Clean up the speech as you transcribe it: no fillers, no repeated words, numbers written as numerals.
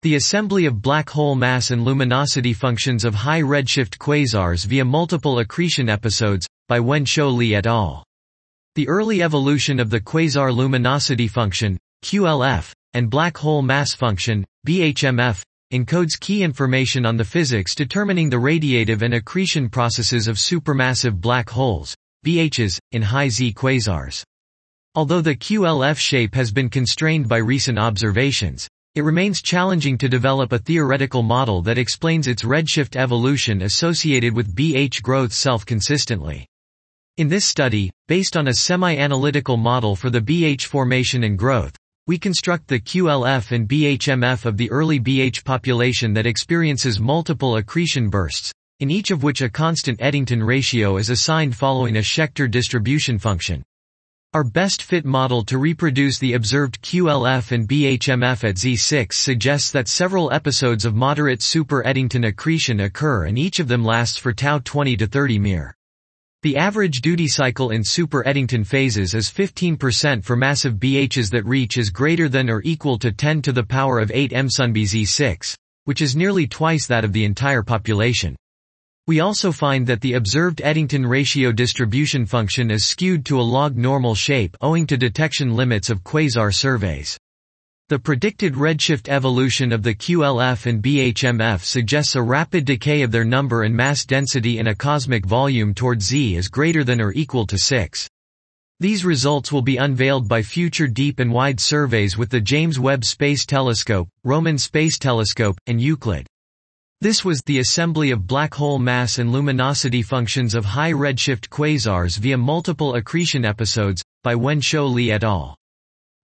The assembly of black hole mass and luminosity functions of high redshift quasars via multiple accretion episodes, by Wen-Shou Li et al. The early evolution of the quasar luminosity function, QLF, and black hole mass function, BHMF, encodes key information on the physics determining the radiative and accretion processes of supermassive black holes, BHs, in high Z quasars. Although the QLF shape has been constrained by recent observations, it remains challenging to develop a theoretical model that explains its redshift evolution associated with BH growth self-consistently. In this study, based on a semi-analytical model for the BH formation and growth, we construct the QLF and BHMF of the early BH population that experiences multiple accretion bursts, in each of which a constant Eddington ratio is assigned following a Schechter distribution function. Our best fit model to reproduce the observed QLF and BHMF at Z6 suggests that several episodes of moderate super Eddington accretion occur and each of them lasts for tau 20 to 30 mir. The average duty cycle in super Eddington phases is 15% for massive BHs that reach is greater than or equal to 10 to the power of 8 mSunBZ6, which is nearly twice that of the entire population. We also find that the observed Eddington ratio distribution function is skewed to a log normal shape owing to detection limits of quasar surveys. The predicted redshift evolution of the QLF and BHMF suggests a rapid decay of their number and mass density in a cosmic volume toward Z is greater than or equal to 6. These results will be unveiled by future deep and wide surveys with the James Webb Space Telescope, Roman Space Telescope, and Euclid. This was the assembly of black hole mass and luminosity functions of high redshift quasars via multiple accretion episodes, by Wen-Shou Li et al.